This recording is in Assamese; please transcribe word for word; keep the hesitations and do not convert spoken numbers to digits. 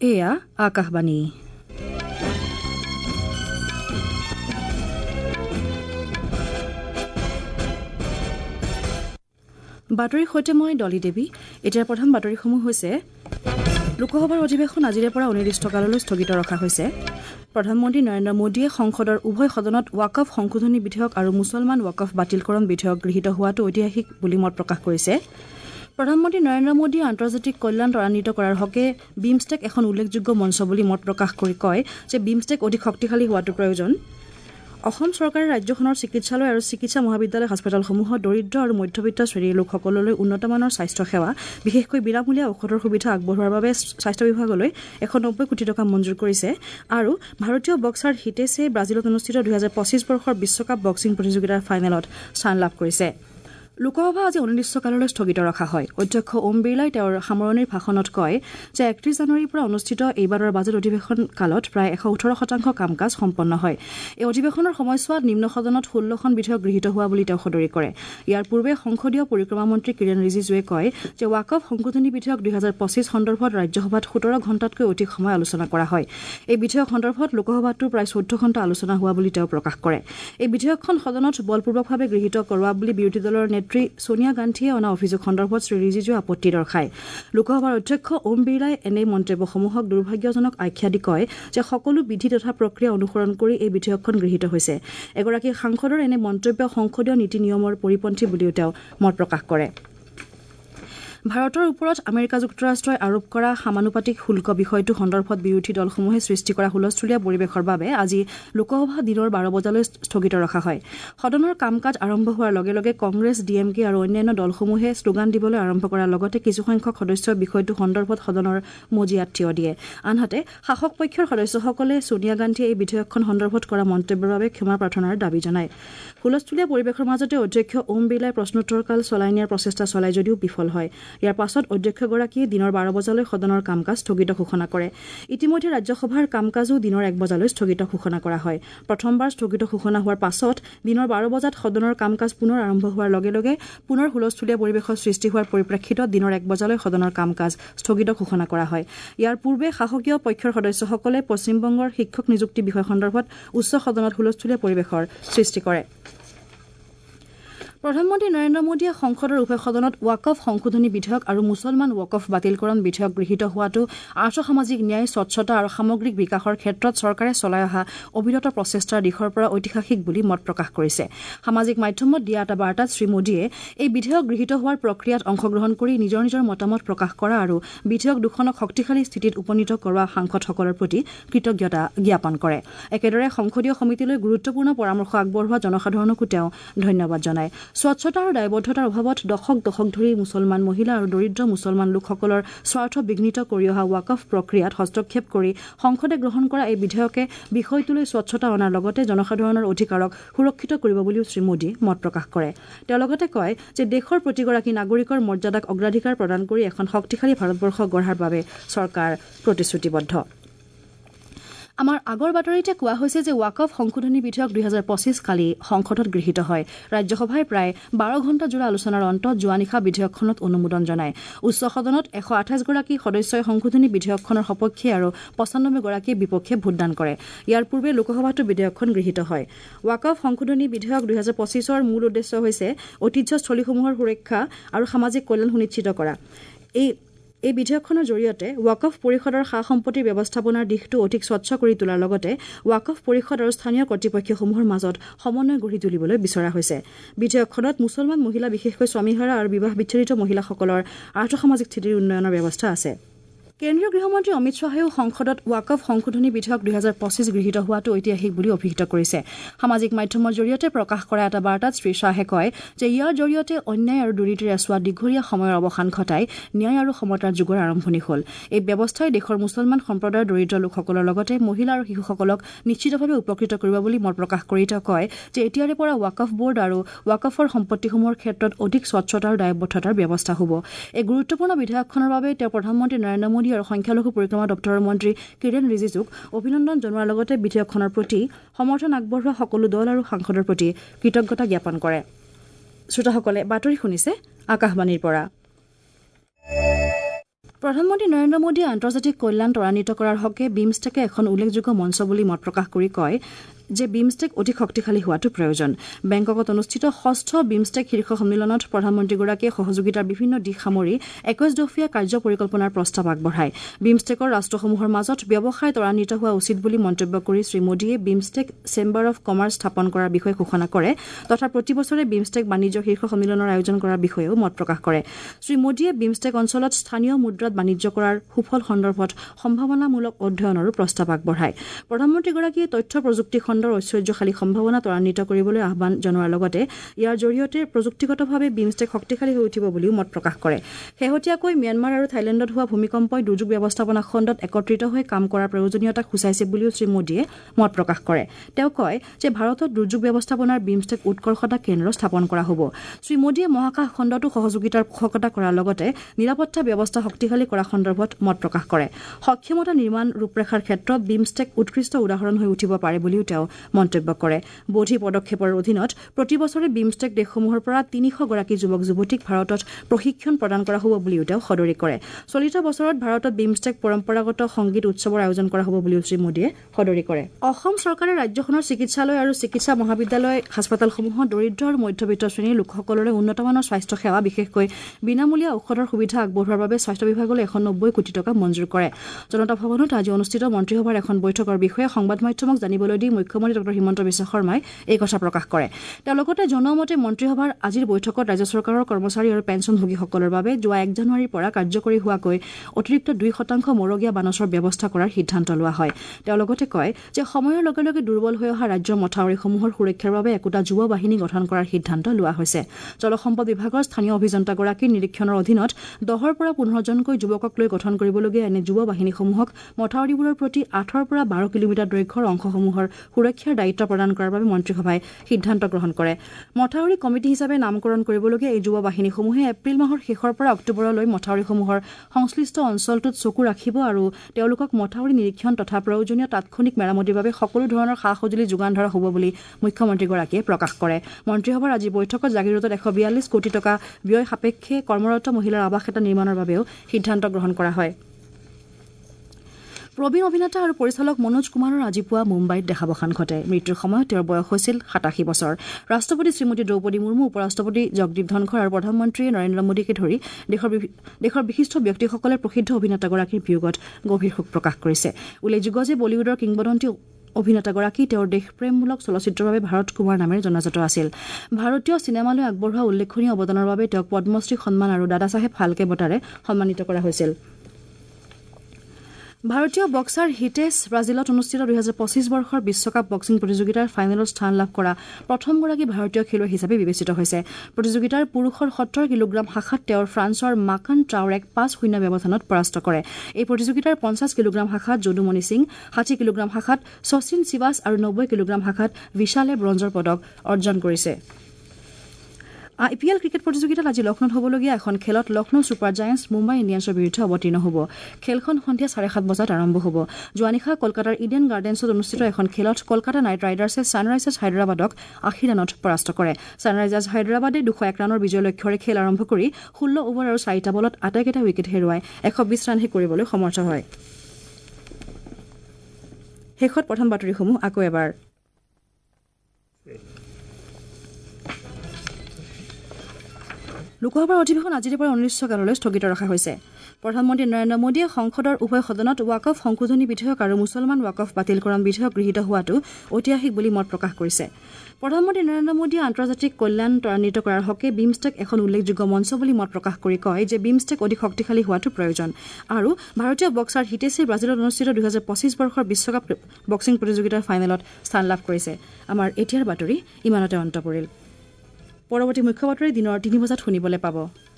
এয়া আকাশবাণী। বাতৰিৰ সৈতে মই ডলি দেৱী। এতিয়াৰ প্ৰথম বাতৰিসমূহ হৈছে লোকসভাৰ অধিৱেশন আজিৰে পৰা অনিৰ্দিষ্টকাললৈ স্থগিত ৰখা হৈছে। প্ৰধানমন্ত্ৰী নৰেন্দ্ৰ মোদীয়ে সংসদৰ উভয় সদনত ৱাকফ সংশোধনী বিধেয়ক আৰু মুছলমান ৱাকফ বাতিলকৰণ বিধেয়ক গৃহীত হোৱাটো ঐতিহাসিক বুলি মত প্ৰকাশ কৰিছে। প্ৰধানমন্ত্ৰী নৰেন্দ্ৰ মোদীয়ে আন্তৰ্জাতিক কল্যাণ ত্বৰান্বিত কৰাৰ হকে বিমষ্টেক এখন উল্লেখযোগ্য মঞ্চ বুলি মত প্ৰকাশ কৰি কয় যে বিমষ্টেক অধিক শক্তিশালী হোৱাটো প্ৰয়োজন। অসম চৰকাৰে ৰাজ্যখনৰ চিকিৎসালয় আৰু চিকিৎসা মহাবিদ্যালয় হাস্পতালসমূহত দৰিদ্ৰ আৰু মধ্যবিত্ত শ্ৰেণীৰ লোকসকললৈ উন্নতমানৰ স্বাস্থ্যসেৱা বিশেষকৈ বিনামূলীয়া ঔষধৰ সুবিধা আগবঢ়োৱাৰ বাবে স্বাস্থ্য বিভাগলৈ এশ নব্বৈ কোটি টকা মঞ্জুৰ কৰিছে আৰু ভাৰতীয় বক্সাৰ হিতেশে ব্ৰাজিলত অনুষ্ঠিত দুহেজাৰ পঁচিছ বৰ্ষৰ বিশ্বকাপ বক্সিং প্ৰতিযোগিতাৰ ফাইনেলত স্থান লাভ কৰিছে। লোকসভা আজি অনিৰ্দিষ্টকাললৈ স্থগিত ৰখা হয়। অধ্যক্ষ ওম বিৰলাই তেওঁৰ সামৰণিৰ ভাষণত কয় যে একত্ৰিশ জানুৱাৰীৰ পৰা অনুষ্ঠিত এইবাৰৰ বাজেট অধিৱেশন কালত প্ৰায় এশ ওঠৰ শতাংশ কাম কাজ সম্পন্ন হয়। এই অধিৱেশনৰ সময়ছোৱাত নিম্ন সদনত ষোল্লখন বিধেয়ক গৃহীত হোৱা বুলি তেওঁ সদৰি কৰে। ইয়াৰ পূৰ্বে সংসদীয় পৰিক্ৰমা মন্ত্ৰী কিৰেণ ৰিজিজুৱে কয় যে ৱাকফ সংশোধনী বিধেয়ক দুহেজাৰ পঁচিছ সন্দৰ্ভত ৰাজ্যসভাত সোতৰ ঘণ্টাতকৈ অধিক সময় আলোচনা কৰা হয়। এই বিধেয়ক সন্দৰ্ভত লোকসভাতো প্ৰায় চৈধ্য ঘণ্টা আলোচনা হোৱা বুলি তেওঁ প্ৰকাশ কৰে। এই বিধেয়কখন সদনত বলপূৰ্বকভাৱে গৃহীত কৰোৱা বুলি বিৰোধী দলৰ নেত্ৰী সোনিয়া গান্ধীয়ে অনা অভিযোগ সন্দৰ্ভত শ্ৰী ৰিজিজুৱে আপত্তি দৰ্শায়। লোকসভাৰ অধ্যক্ষ ওম বিৰলাই এনে মন্তব্যসমূহক দুৰ্ভাগ্যজনক আখ্যা দি কয় যে সকলো বিধি তথা প্ৰক্ৰিয়া অনুসৰণ কৰি এই বিধেয়কখন গৃহীত হৈছে। এগৰাকী সাংসদৰ এনে মন্তব্য সংসদীয় নীতি নিয়মৰ পৰিপন্থী বুলিও তেওঁ মত প্ৰকাশ কৰে। ভাৰতৰ ওপৰত আমেৰিকা যুক্তৰাষ্ট্ৰই আৰোপ কৰা সমানুপাতিক শুল্ক বিষয়টো সন্দৰ্ভত বিৰোধী দলসমূহে সৃষ্টি কৰা হুলস্থুলীয়া পৰিৱেশৰ বাবে আজি লোকসভা দিনৰ বাৰ বজালৈ স্থগিত ৰখা হয়। সদনৰ কাম কাজ আৰম্ভ হোৱাৰ লগে লগে কংগ্ৰেছ ডি এম কে আৰু অন্যান্য দলসমূহে শ্লোগান দিবলৈ আৰম্ভ কৰাৰ লগতে কিছুসংখ্যক সদস্যই বিষয়টো সন্দৰ্ভত সদনৰ মজিয়াত থিয় দিয়ে। আনহাতে শাসক পক্ষৰ সদস্যসকলে সোনিয়া গান্ধীয়ে এই বিধেয়কখন সন্দৰ্ভত কৰা মন্তব্যৰ বাবে ক্ষমা প্ৰাৰ্থনাৰ দাবী জনায়। হুলস্থুলীয়া পৰিৱেশৰ মাজতে অধ্যক্ষ ওম বিৰলাই প্ৰশ্নোত্তৰকাল চলাই নিয়াৰ প্ৰচেষ্টা চলাই যদিও বিফল হয়। ইয়াৰ পাছত অধ্যক্ষগৰাকীয়ে দিনৰ বাৰ বজালৈ সদনৰ কাম কাজ স্থগিত ঘোষণা কৰে। ইতিমধ্যে ৰাজ্যসভাৰ কাম কাজো দিনৰ এক বজালৈ স্থগিত ঘোষণা কৰা হয়। প্ৰথমবাৰ স্থগিত ঘোষণা হোৱাৰ পাছত দিনৰ বাৰ বজাত সদনৰ কাম কাজ পুনৰ আৰম্ভ হোৱাৰ লগে লগে পুনৰ হুলস্থুলীয়া পৰিৱেশৰ সৃষ্টি হোৱাৰ পৰিপ্ৰেক্ষিতত দিনৰ এক বজালৈ সদনৰ কাম কাজ স্থগিত ঘোষণা কৰা হয়। ইয়াৰ পূৰ্বে শাসকীয় পক্ষৰ সদস্যসকলে পশ্চিমবংগৰ শিক্ষক নিযুক্তি বিষয় সন্দৰ্ভত উচ্চ সদনত হুলস্থুলীয়া পৰিৱেশৰ সৃষ্টি কৰে। প্ৰধানমন্ত্ৰী নৰেন্দ্ৰ মোদীয়ে সংসদৰ উভয় সদনত ৱাকফ সংশোধনী বিধেয়ক আৰু মুছলমান ৱাকফ বাতিলকৰণ বিধেয়ক গৃহীত হোৱাটো আৰ্থ সামাজিক ন্যায় স্বচ্ছতা আৰু সামগ্ৰিক বিকাশৰ ক্ষেত্ৰত চৰকাৰে চলাই অহা অবিৰত প্ৰচেষ্টাৰ দিশৰ পৰা ঐতিহাসিক বুলি মত প্ৰকাশ কৰিছে। সামাজিক মাধ্যমত দিয়া এটা বাৰ্তাত শ্ৰী মোদীয়ে এই বিধেয়ক গৃহীত হোৱাৰ প্ৰক্ৰিয়াত অংশগ্ৰহণ কৰি নিজৰ নিজৰ মতামত প্ৰকাশ কৰা আৰু বিধেয়ক দুখনক শক্তিশালী স্থিতিত উপনীত কৰোৱা সাংসদসকলৰ প্ৰতি কৃতজ্ঞতা জ্ঞাপন কৰে। একেদৰে সংসদীয় সমিতিলৈ গুৰুত্বপূৰ্ণ পৰামৰ্শ আগবঢ়োৱা জনসাধাৰণকো তেওঁ ধন্যবাদ জনায়। স্বচ্ছতা আৰু দায়বদ্ধতাৰ অভাৱত দশক দশক ধৰি মুছলমান মহিলা আৰু দৰিদ্ৰ মুছলমান লোকসকলৰ স্বাৰ্থ বিঘ্নিত কৰি অহা ৱাকফ প্ৰক্ৰিয়াত হস্তক্ষেপ কৰি সংসদে গ্ৰহণ কৰা এই বিধেয়কে বিষয়টোলৈ স্বচ্ছতা অনাৰ লগতে জনসাধাৰণৰ অধিকাৰক সুৰক্ষিত কৰিব বুলিও শ্ৰী মোদীয়ে মত প্ৰকাশ কৰে। তেওঁ লগতে কয় যে দেশৰ প্ৰতিগৰাকী নাগৰিকৰ মৰ্যাদাক অগ্ৰাধিকাৰ প্ৰদান কৰি এখন শক্তিশালী ভাৰতবৰ্ষ গঢ়াৰ বাবে চৰকাৰ প্ৰতিশ্ৰুতিবদ্ধ। আমাৰ আগৰ বাতৰিতে কোৱা হৈছে যে ৱাকফ সংশোধনী বিধেয়ক দুহেজাৰ পঁচিছ কালি সংসদত গৃহীত হয়। ৰাজ্যসভাই প্ৰায় বাৰ ঘণ্টা জোৰা আলোচনাৰ অন্তত যোৱা নিশা বিধেয়কখনত অনুমোদন জনায়। উচ্চ সদনত এশ আঠাইছ গৰাকী সদস্যই সংশোধনী বিধেয়কখনৰ সপক্ষে আৰু পঁচানব্বৈ গৰাকীয়ে বিপক্ষে ভোটদান কৰে। ইয়াৰ পূৰ্বে লোকসভাতো বিধেয়কখন গৃহীত হয়। ৱাকফ সংশোধনী বিধেয়ক দুহেজাৰ পঁচিছৰ মূল উদ্দেশ্য হৈছে ঐতিহ্যস্থলীসমূহৰ সুৰক্ষা আৰু সামাজিক কল্যাণ সুনিশ্চিত কৰা। এই এই বিধেয়কখনৰ জৰিয়তে ৱাকফ পৰিষদৰ সা সম্পত্তিৰ ব্যৱস্থাপনাৰ দিশটো অধিক স্বচ্ছ কৰি তোলাৰ লগতে ৱাকফ পৰিষদ আৰু স্থানীয় কৰ্তৃপক্ষসমূহৰ মাজত সমন্বয় গঢ়ি তুলিবলৈ বিচৰা হৈছে। বিধেয়কখনত মুছলমান মহিলা বিশেষকৈ স্বামীহাৰা আৰু বিবাহ বিচ্ছেদিত মহিলাসকলৰ আৰ্থসামাজিক স্থিতিৰ উন্নয়নৰ ব্যৱস্থা আছে। কেন্দ্ৰীয় গৃহমন্ত্ৰী অমিত শ্বাহেও সংসদত ৱাকফ সংশোধনী বিধেয়ক দুহেজাৰ পঁচিছ গৃহীত হোৱাটো ঐতিহাসিক বুলি অভিহিত কৰিছে। সামাজিক মাধ্যমৰ জৰিয়তে প্ৰকাশ কৰা এটা বাৰ্তাত শ্ৰী শ্বাহে কয় যে ইয়াৰ জৰিয়তে অন্যায় আৰু দুৰ্নীতিৰ এছোৱা দীঘলীয়া সময়ৰ অৱসান ঘটাই ন্যায় আৰু সমতাৰ যুগৰ আৰম্ভণি হ'ল। এই ব্যৱস্থাই দেশৰ মুছলমান সম্প্ৰদায়ৰ দৰিদ্ৰ লোকসকলৰ লগতে মহিলা আৰু শিশুসকলক নিশ্চিতভাৱে উপকৃত কৰিব বুলি মত প্ৰকাশ কৰি তেওঁ কয় যে এতিয়াৰে পৰা ৱাকফ বোৰ্ড আৰু ৱাকফৰ সম্পত্তিসমূহৰ ক্ষেত্ৰত অধিক স্বচ্ছতা আৰু দায়বদ্ধতাৰ ব্যৱস্থা হ'ব। এই গুৰুত্বপূৰ্ণ বিধেয়কখনৰ বাবে তেওঁ প্ৰধানমন্ত্ৰী নৰেন্দ্ৰ মোদী আৰু সংখ্যালঘু পৰিক্ৰমা দপ্তৰৰ মন্ত্ৰী কিৰেণ ৰিজিজুক অভিনন্দন জনোৱাৰ লগতে বিধেয়কখনৰ প্ৰতি সমৰ্থন আগবঢ়োৱা সকলো দল আৰু সাংসদৰ প্ৰতি কৃতজ্ঞতা জ্ঞাপন কৰে। শ্ৰোতাসকলে বাতৰি শুনিছে আকাশবাণীৰ পৰা। প্ৰধানমন্ত্ৰী নৰেন্দ্ৰ মোদীয়ে আন্তৰ্জাতিক কল্যাণ ত্বৰান্বিত কৰাৰ হকে বিমষ্টেকে এখন উল্লেখযোগ্য মঞ্চ বুলি মত প্ৰকাশ কৰি কয় যে বিমষ্টেক অধিক শক্তিশালী হোৱাটো প্ৰয়োজন। বেংককত অনুষ্ঠিত ষষ্ঠ বিমষ্টেক শীৰ্ষ সন্মিলনত প্ৰধানমন্ত্ৰীগৰাকীয়ে সহযোগিতাৰ বিভিন্ন দিশ সামৰি একৈশ দফীয়া কাৰ্য পৰিকল্পনাৰ প্ৰস্তাৱ আগবঢ়ায়। বিমষ্টেকৰ ৰাষ্ট্ৰসমূহৰ মাজত ব্যৱসায় ত্বৰান্বিত হোৱা উচিত বুলি মন্তব্য কৰি শ্ৰীমোদীয়ে বিমষ্টেক চেম্বাৰ অৱ কমাৰ্চ স্থাপন কৰাৰ বিষয়ে ঘোষণা কৰে তথা প্ৰতিবছৰে বিমষ্টেক বাণিজ্য শীৰ্ষ সন্মিলনৰ আয়োজন কৰাৰ বিষয়েও মত প্ৰকাশ কৰে। শ্ৰীমোদীয়ে বিমষ্টেক অঞ্চলত স্থানীয় মুদ্ৰাত বাণিজ্য কৰাৰ সুফল সন্দৰ্ভত সম্ভাৱনামূলক অধ্যয়নৰো প্ৰস্তাৱ আগবঢ়ায়। প্ৰধানমন্ত্ৰীগৰাকীয়ে তথ্য প্ৰযুক্তি খণ্ডৰ ঐশ্বৰ্যশালী সম্ভাৱনা ত্বৰান্বিত কৰিবলৈ আহ্বান জনোৱাৰ লগতে ইয়াৰ জৰিয়তে প্ৰযুক্তিগতভাৱে বিমষ্টেক শক্তিশালী হৈ উঠিব বুলিও মত প্ৰকাশ কৰে। শেহতীয়াকৈ ম্যানমাৰ আৰু থাইলেণ্ডত হোৱা ভূমিকম্পই দুৰ্যোগ ব্যৱস্থাপনা খণ্ডত একত্ৰিত হৈ কাম কৰাৰ প্ৰয়োজনীয়তাক সূচাইছে বুলিও শ্ৰীমোদীয়ে মত প্ৰকাশ কৰে। তেওঁ কয় যে ভাৰতত দুৰ্যোগ ব্যৱস্থাপনাৰ বিমষ্টেক উৎকৰ্ষতা কেন্দ্ৰ স্থাপন কৰা হ'ব। শ্ৰীমোদীয়ে মহাকাশ খণ্ডতো সহযোগিতাৰ পোষকতা কৰাৰ লগতে নিৰাপত্তা ব্যৱস্থা শক্তিশালী কৰা সন্দৰ্ভত মত প্ৰকাশ কৰে। সক্ষমতা নিৰ্মাণ ৰূপৰেখাৰ ক্ষেত্ৰত বিমষ্টেক উৎকৃষ্ট উদাহৰণ হৈ উঠিব পাৰে বুলিও তেওঁ মন্তব্য কৰে। বৌদ্ধি পদক্ষেপৰ অধীনত প্ৰতিবছৰে বিমষ্টেক দেশসমূহৰ পৰা তিনিশ গৰাকী যুৱক যুৱতীক ভাৰতত প্ৰশিক্ষণ প্ৰদান কৰা হ'ব বুলিও তেওঁ সদৰি কৰে। চলিত বছৰত ভাৰতত বিমষ্টেক পৰম্পৰাগত সংগীত উৎসৱৰ আয়োজন কৰা হ'ব বুলিও শ্ৰীমোদীয়ে সদৰি কৰে। অসম চৰকাৰে ৰাজ্যখনৰ চিকিৎসালয় আৰু চিকিৎসা মহাবিদ্যালয় হাস্পতালসমূহত দৰিদ্ৰ আৰু মধ্যবিত্ত শ্ৰেণীৰ লোকসকললৈ উন্নতমানৰ স্বাস্থ্য সেৱা বিশেষকৈ বিনামূলীয়া ঔষধৰ সুবিধা আগবঢ়োৱাৰ বাবে স্বাস্থ্য বিভাগলৈ এশ নব্বৈ কোটি টকা মঞ্জুৰ কৰে। জনতা ভৱনত আজি অনুষ্ঠিত মন্ত্ৰীসভাৰ এখন বৈঠকৰ বিষয়ে সংবাদ মাধ্যমক জানিবলৈ দি মুখ্যমন্ত্ৰী ডঃ হিমন্ত বিশ্ব শৰ্মাই এই কথা প্ৰকাশ কৰে। তেওঁ লগতে জনোৱা মতে মন্ত্ৰীসভাৰ আজিৰ বৈঠকত ৰাজ্য চৰকাৰৰ কৰ্মচাৰী আৰু পেঞ্চনভোগীসকলৰ বাবে যোৱা এক জানুৱাৰীৰ পৰা কাৰ্যকৰী হোৱাকৈ অতিৰিক্ত দুই শতাংশ মৰগীয়া বানচৰ ব্যৱস্থা কৰাৰ সিদ্ধান্ত লোৱা হয়। তেওঁ লগতে কয় যে সময়ৰ লগে লগে দুৰ্বল হৈ অহা ৰাজ্যৰ মথাউৰিসমূহৰ সুৰক্ষাৰ বাবে একোটা যুৱ বাহিনী গঠন কৰাৰ সিদ্ধান্ত লোৱা হৈছে। জলসম্পদ বিভাগৰ স্থানীয় অভিযন্তাগৰাকীৰ নিৰীক্ষণৰ অধীনত দহৰ পৰা পোন্ধৰজনকৈ যুৱকক লৈ গঠন কৰিবলগীয়া এনে যুৱ বাহিনীসমূহক মথাউৰিবোৰৰ প্ৰতি আঠৰ পৰা বাৰ কিলোমিটাৰ দৈৰ্ঘ্যৰ অংশসমূহৰ সুৰক্ষাৰ দায়িত্ব প্ৰদান কৰাৰ বাবে মন্ত্ৰীসভাই সিদ্ধান্ত গ্ৰহণ কৰে। মথাউৰি কমিটি হিচাপে নামকৰণ কৰিবলগীয়া এই যুৱ বাহিনীসমূহে এপ্ৰিল মাহৰ শেষৰ পৰা অক্টোবৰলৈ মথাউৰিসমূহৰ সংশ্লিষ্ট অঞ্চলটোত চকু ৰাখিব আৰু তেওঁলোকক মথাউৰি নিৰীক্ষণ তথা প্ৰয়োজনীয় তাৎক্ষণিক মেৰামতিৰ বাবে সকলো ধৰণৰ সা সঁজুলি যোগান ধৰা হ'ব বুলি মুখ্যমন্ত্ৰীগৰাকীয়ে প্ৰকাশ কৰে। মন্ত্ৰীসভাৰ আজি বৈঠকত জাগিৰোডত এশ বিয়াল্লিছ কোটি টকা ব্যয় সাপেক্ষে কৰ্মৰত মহিলাৰ আৱাস এটা নিৰ্মাণৰ বাবেও সিদ্ধান্ত গ্ৰহণ কৰা হয়। প্ৰবীণ অভিনেতা আৰু পৰিচালক মনোজ কুমাৰৰ আজি পুৱা মুম্বাইত দেহাৱসান ঘটে। মৃত্যুৰ সময়ত তেওঁৰ বয়স হৈছিল সাতাশী বছৰ। ৰাষ্ট্ৰপতি শ্ৰীমতী দ্ৰৌপদী মুৰ্মু, উপৰাষ্ট্ৰপতি জগদীপ ধনখৰ আৰু প্ৰধানমন্ত্ৰী নৰেন্দ্ৰ মোদীকে ধৰি দেশৰ দেশৰ বিশিষ্ট ব্যক্তিসকলে প্ৰসিদ্ধ অভিনেতাগৰাকীৰ বিয়োগত গভীৰ শোক প্ৰকাশ কৰিছে। উল্লেখযোগ্য যে বলীউডৰ কিংবদন্তী অভিনেতাগৰাকী তেওঁৰ দেশপ্ৰেমমূলক চলচ্চিত্ৰৰ বাবে ভাৰত কুমাৰ নামেৰে জনাজাত আছিল। ভাৰতীয় চিনেমালৈ আগবঢ়োৱা উল্লেখনীয় অৱদানৰ বাবে তেওঁক পদ্মশ্ৰী সন্মান আৰু দাদা চাহেব ফাল্কে বঁটাৰে সন্মানিত কৰা হৈছিল। ভাৰতীয় বক্সাৰ হিতেশ ব্ৰাজিলত অনুষ্ঠিত দুহেজাৰ পঁচিছ বৰ্ষৰ বিশ্বকাপ বক্সিং প্ৰতিযোগিতাৰ ফাইনেলত স্থান লাভ কৰা প্ৰথমগৰাকী ভাৰতীয় খেলুৱৈ হিচাপে বিবেচিত হৈছে। প্ৰতিযোগিতাৰ পুৰুষৰ সত্তৰ কিলোগ্ৰাম শাখাত তেওঁৰ ফ্ৰান্সৰ মাকান ট্ৰাউৰেক পাঁচ শূন্য ব্যৱধানত পৰাস্ত কৰে। এই প্ৰতিযোগিতাৰ পঞ্চাছ কিলোগ্ৰাম শাখাত যদুমণি সিং, ষাঠি কিলোগ্ৰাম শাখাত শচীন চিৱাছ আৰু নব্বৈ কিলোগ্ৰাম শাখাত বিশালে ব্ৰঞ্জৰ পদক অৰ্জন কৰিছে। আই পি এল ক্ৰিকেট প্ৰতিযোগিতাত আজি লক্ষ্ণৌত হ'বলগীয়া এখন খেলত লক্ষ্ণৌ ছুপাৰ জায়েণ্টছ মুম্বাই ইণ্ডিয়ানছৰ বিৰুদ্ধে অৱতীৰ্ণ হ'ব। খেলখন সন্ধিয়া চাৰে সাত বজাত আৰম্ভ হ'ব। যোৱা নিশা কলকাতাৰ ইডেন গাৰ্ডেন্ছত অনুষ্ঠিত এখন খেলত কলকাতা নাইট ৰাইডাৰ্ছে ছানৰাইজাৰ্ছ হায়দৰাবাদক আশী ৰানত পৰাস্ত কৰে। ছানৰাইজাৰ্ছ হায়দৰাবাদে দুশ এক ৰানৰ বিজয় লক্ষ্যৰে খেল আৰম্ভ কৰি ষোল্ল অভাৰ আৰু চাৰিটা বলত আটাইকেইটা উইকেট হেৰুৱাই এশ বিছ ৰানহে কৰিবলৈ সমৰ্থ হয়। শেষত প্ৰথম বাতৰিসমূহ আকৌ এবাৰ। লোকসভাৰ অধিৱেশন আজিৰে পৰা ঊনৈশ কাললৈ স্থগিত ৰখা হৈছে। প্ৰধানমন্ত্ৰী নৰেন্দ্ৰ মোদীয়ে সংসদৰ উভয় সদনত ৱাকফ সংশোধনী বিধেয়ক আৰু মুছলমান ৱাকফ বাতিলকৰণ বিধেয়ক গৃহীত হোৱাটো ঐতিহাসিক বুলি মত প্ৰকাশ কৰিছে। প্ৰধানমন্ত্ৰী নৰেন্দ্ৰ মোদীয়ে আন্তৰ্জাতিক কল্যাণ ত্বৰান্বিত কৰাৰ হকে বিমষ্টেক এখন উল্লেখযোগ্য মঞ্চ বুলি মত প্ৰকাশ কৰি কয় যে বিমষ্টেক অধিক শক্তিশালী হোৱাটো প্ৰয়োজন আৰু ভাৰতীয় বক্সাৰ হিতেশে ব্ৰাজিলত অনুষ্ঠিত দুহেজাৰ পঁচিছ বৰ্ষৰ বিশ্বকাপ বক্সিং প্ৰতিযোগিতাৰ ফাইনেলত স্থান লাভ কৰিছে। আমাৰ এতিয়াৰ বাতৰি ইমানতে অন্ত পৰিল। পৰৱৰ্তী মুখ্য বাতৰি দিনৰ তিনি বজাত শুনিবলৈ পাব।